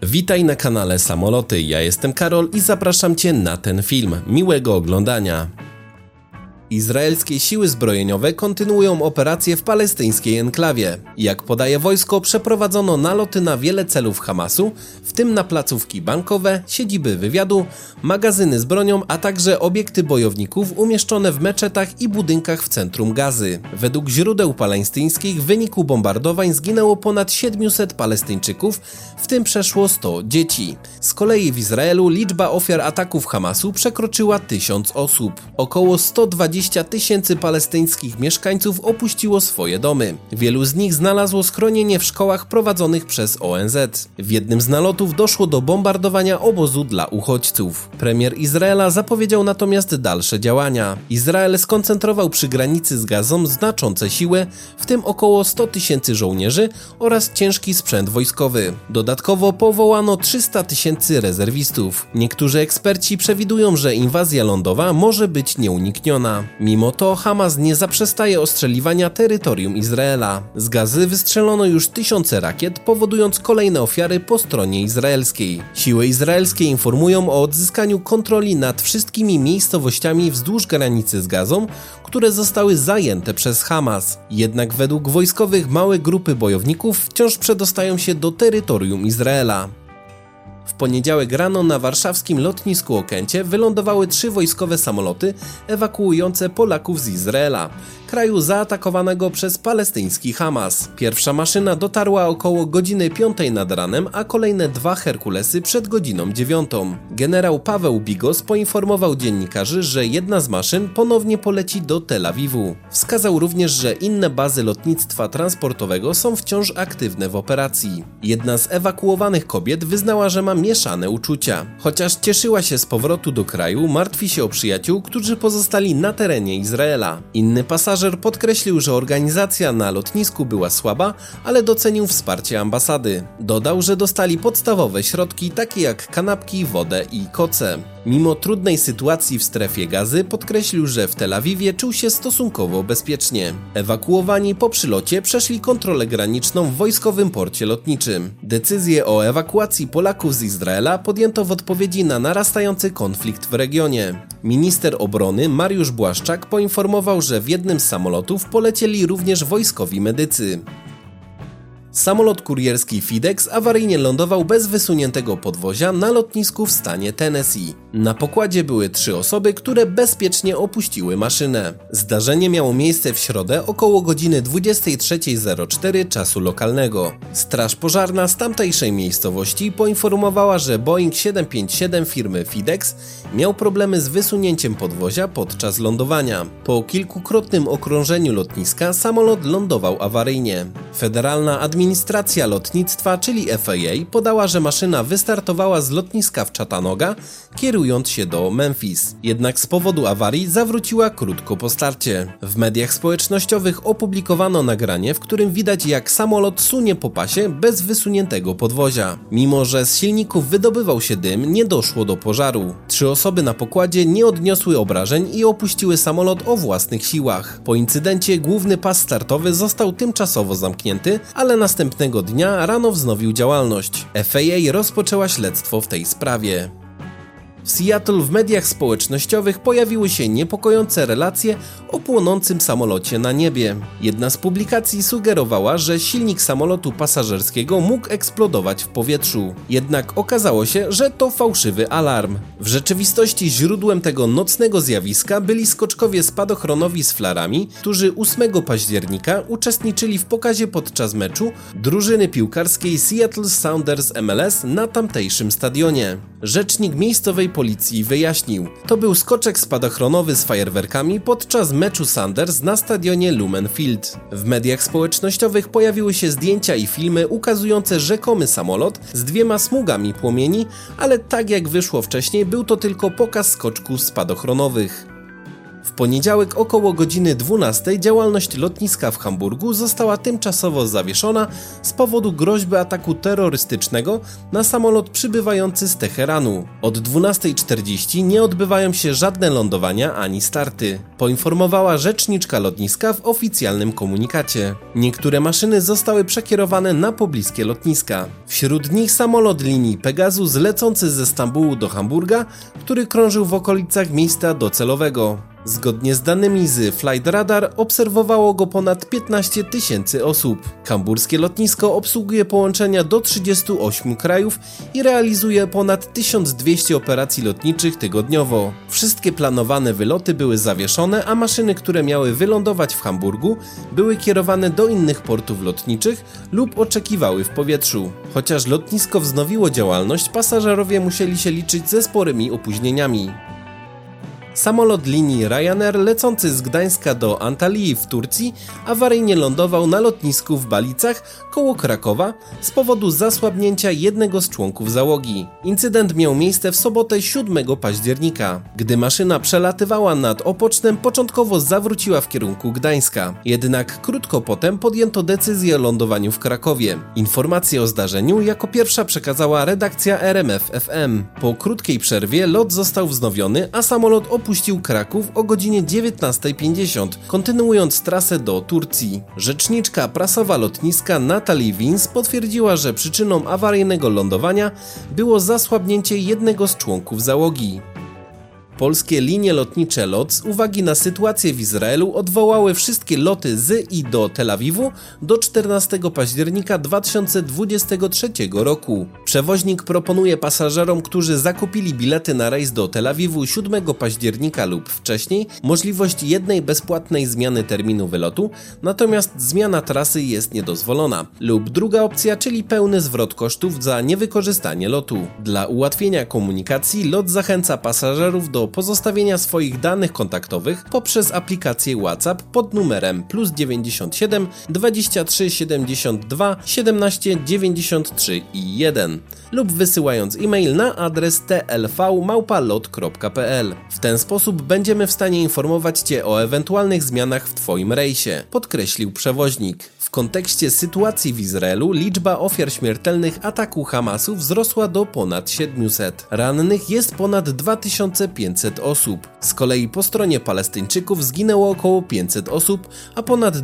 Witaj na kanale Samoloty, ja jestem Karol i zapraszam Cię na ten film. Miłego oglądania. Izraelskie siły zbrojeniowe kontynuują operacje w palestyńskiej enklawie. Jak podaje wojsko, przeprowadzono naloty na wiele celów Hamasu, w tym na placówki bankowe, siedziby wywiadu, magazyny z bronią, a także obiekty bojowników umieszczone w meczetach i budynkach w centrum Gazy. Według źródeł palestyńskich w wyniku bombardowań zginęło ponad 700 Palestyńczyków, w tym przeszło 100 dzieci. Z kolei w Izraelu liczba ofiar ataków Hamasu przekroczyła 1000 osób. Około 120 tysięcy palestyńskich mieszkańców opuściło swoje domy. Wielu z nich znalazło schronienie w szkołach prowadzonych przez ONZ. W jednym z nalotów doszło do bombardowania obozu dla uchodźców. Premier Izraela zapowiedział natomiast dalsze działania. Izrael skoncentrował przy granicy z Gazą znaczące siły, w tym około 100 tysięcy żołnierzy oraz ciężki sprzęt wojskowy. Dodatkowo powołano 300 tysięcy rezerwistów. Niektórzy eksperci przewidują, że inwazja lądowa może być nieunikniona. Mimo to Hamas nie zaprzestaje ostrzeliwania terytorium Izraela. Z Gazy wystrzelono już tysiące rakiet, powodując kolejne ofiary po stronie izraelskiej. Siły izraelskie informują o odzyskaniu kontroli nad wszystkimi miejscowościami wzdłuż granicy z Gazą, które zostały zajęte przez Hamas. Jednak według wojskowych małe grupy bojowników wciąż przedostają się do terytorium Izraela. W poniedziałek rano na warszawskim lotnisku Okęcie wylądowały 3 wojskowe samoloty ewakuujące Polaków z Izraela, kraju zaatakowanego przez palestyński Hamas. Pierwsza maszyna dotarła około godziny 5 nad ranem, a kolejne 2 Herkulesy przed godziną 9. Generał Paweł Bigos poinformował dziennikarzy, że jedna z maszyn ponownie poleci do Tel Awiwu. Wskazał również, że inne bazy lotnictwa transportowego są wciąż aktywne w operacji. Jedna z ewakuowanych kobiet wyznała, że ma mieszane uczucia. Chociaż cieszyła się z powrotu do kraju, martwi się o przyjaciół, którzy pozostali na terenie Izraela. Inny pasażer podkreślił, że organizacja na lotnisku była słaba, ale docenił wsparcie ambasady. Dodał, że dostali podstawowe środki takie jak kanapki, wodę i koce. Mimo trudnej sytuacji w strefie Gazy podkreślił, że w Tel Awiwie czuł się stosunkowo bezpiecznie. Ewakuowani po przylocie przeszli kontrolę graniczną w wojskowym porcie lotniczym. Decyzję o ewakuacji Polaków z Izraela podjęto w odpowiedzi na narastający konflikt w regionie. Minister obrony Mariusz Błaszczak poinformował, że w jednym z samolotów polecieli również wojskowi medycy. Samolot kurierski FedEx awaryjnie lądował bez wysuniętego podwozia na lotnisku w stanie Tennessee. Na pokładzie były 3 osoby, które bezpiecznie opuściły maszynę. Zdarzenie miało miejsce w środę około godziny 23:04 czasu lokalnego. Straż pożarna z tamtejszej miejscowości poinformowała, że Boeing 757 firmy FedEx miał problemy z wysunięciem podwozia podczas lądowania. Po kilkukrotnym okrążeniu lotniska samolot lądował awaryjnie. Federalna Administracja Lotnictwa, czyli FAA, podała, że maszyna wystartowała z lotniska w Chattanooga, kierując się do Memphis. Jednak z powodu awarii zawróciła krótko po starcie. W mediach społecznościowych opublikowano nagranie, w którym widać, jak samolot sunie po pasie bez wysuniętego podwozia. Mimo że z silników wydobywał się dym, nie doszło do pożaru. 3 osoby na pokładzie nie odniosły obrażeń i opuściły samolot o własnych siłach. Po incydencie główny pas startowy został tymczasowo zamknięty, ale następnego dnia rano wznowił działalność. FAA rozpoczęła śledztwo w tej sprawie. W Seattle w mediach społecznościowych pojawiły się niepokojące relacje o płonącym samolocie na niebie. Jedna z publikacji sugerowała, że silnik samolotu pasażerskiego mógł eksplodować w powietrzu. Jednak okazało się, że to fałszywy alarm. W rzeczywistości źródłem tego nocnego zjawiska byli skoczkowie spadochronowi z flarami, którzy 8 października uczestniczyli w pokazie podczas meczu drużyny piłkarskiej Seattle Sounders MLS na tamtejszym stadionie. Rzecznik miejscowej policji wyjaśnił, to był skoczek spadochronowy z fajerwerkami podczas meczu Sounders na stadionie Lumen Field. W mediach społecznościowych pojawiły się zdjęcia i filmy ukazujące rzekomy samolot z 2 smugami płomieni, ale tak jak wyszło wcześniej, był to tylko pokaz skoczków spadochronowych. W poniedziałek około godziny 12 działalność lotniska w Hamburgu została tymczasowo zawieszona z powodu groźby ataku terrorystycznego na samolot przybywający z Teheranu. Od 12:40 nie odbywają się żadne lądowania ani starty, poinformowała rzeczniczka lotniska w oficjalnym komunikacie. Niektóre maszyny zostały przekierowane na pobliskie lotniska. Wśród nich samolot linii Pegasus lecący ze Stambułu do Hamburga, który krążył w okolicach miejsca docelowego. Zgodnie z danymi z Flight Radar obserwowało go ponad 15 000 osób. Hamburskie lotnisko obsługuje połączenia do 38 krajów i realizuje ponad 1200 operacji lotniczych tygodniowo. Wszystkie planowane wyloty były zawieszone, a maszyny, które miały wylądować w Hamburgu, były kierowane do innych portów lotniczych lub oczekiwały w powietrzu. Chociaż lotnisko wznowiło działalność, pasażerowie musieli się liczyć ze sporymi opóźnieniami. Samolot linii Ryanair lecący z Gdańska do Antalii w Turcji awaryjnie lądował na lotnisku w Balicach koło Krakowa z powodu zasłabnięcia jednego z członków załogi. Incydent miał miejsce w sobotę 7 października. Gdy maszyna przelatywała nad Opocznem, początkowo zawróciła w kierunku Gdańska. Jednak krótko potem podjęto decyzję o lądowaniu w Krakowie. Informację o zdarzeniu jako pierwsza przekazała redakcja RMF FM. Po krótkiej przerwie lot został wznowiony, a samolot opuścił Kraków o godzinie 19:50, kontynuując trasę do Turcji. Rzeczniczka prasowa lotniska Natalie Wiens potwierdziła, że przyczyną awaryjnego lądowania było zasłabnięcie jednego z członków załogi. Polskie linie lotnicze LOT z uwagi na sytuację w Izraelu odwołały wszystkie loty z i do Tel Awiwu do 14 października 2023 roku. Przewoźnik proponuje pasażerom, którzy zakupili bilety na rejs do Tel Awiwu 7 października lub wcześniej, możliwość jednej bezpłatnej zmiany terminu wylotu, natomiast zmiana trasy jest niedozwolona. Lub druga opcja, czyli pełny zwrot kosztów za niewykorzystanie lotu. Dla ułatwienia komunikacji LOT zachęca pasażerów do pozostawienia swoich danych kontaktowych poprzez aplikację WhatsApp pod numerem +97 23 72 17 93 i 1 lub wysyłając e-mail na adres tlv@lot.pl. W ten sposób będziemy w stanie informować Cię o ewentualnych zmianach w Twoim rejsie, podkreślił przewoźnik. W kontekście sytuacji w Izraelu liczba ofiar śmiertelnych ataku Hamasu wzrosła do ponad 700. Rannych jest ponad 2500 osób. Z kolei po stronie Palestyńczyków zginęło około 500 osób, a ponad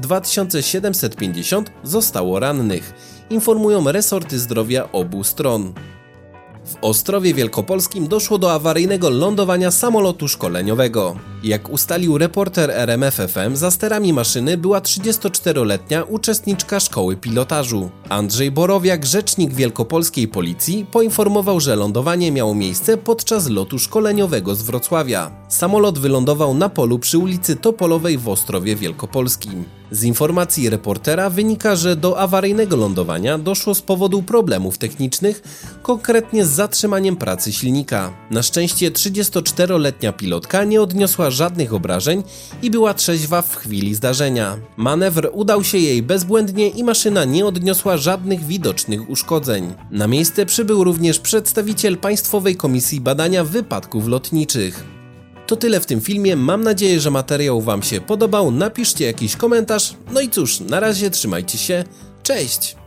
2750 zostało rannych, informują resorty zdrowia obu stron. W Ostrowie Wielkopolskim doszło do awaryjnego lądowania samolotu szkoleniowego. Jak ustalił reporter RMF FM, za sterami maszyny była 34-letnia uczestniczka szkoły pilotażu. Andrzej Borowiak, rzecznik wielkopolskiej policji, poinformował, że lądowanie miało miejsce podczas lotu szkoleniowego z Wrocławia. Samolot wylądował na polu przy ulicy Topolowej w Ostrowie Wielkopolskim. Z informacji reportera wynika, że do awaryjnego lądowania doszło z powodu problemów technicznych, konkretnie z zatrzymaniem pracy silnika. Na szczęście 34-letnia pilotka nie odniosła żadnych obrażeń i była trzeźwa w chwili zdarzenia. Manewr udał się jej bezbłędnie i maszyna nie odniosła żadnych widocznych uszkodzeń. Na miejsce przybył również przedstawiciel Państwowej Komisji Badania Wypadków Lotniczych. To tyle w tym filmie, mam nadzieję, że materiał Wam się podobał, napiszcie jakiś komentarz, no i cóż, na razie trzymajcie się, cześć!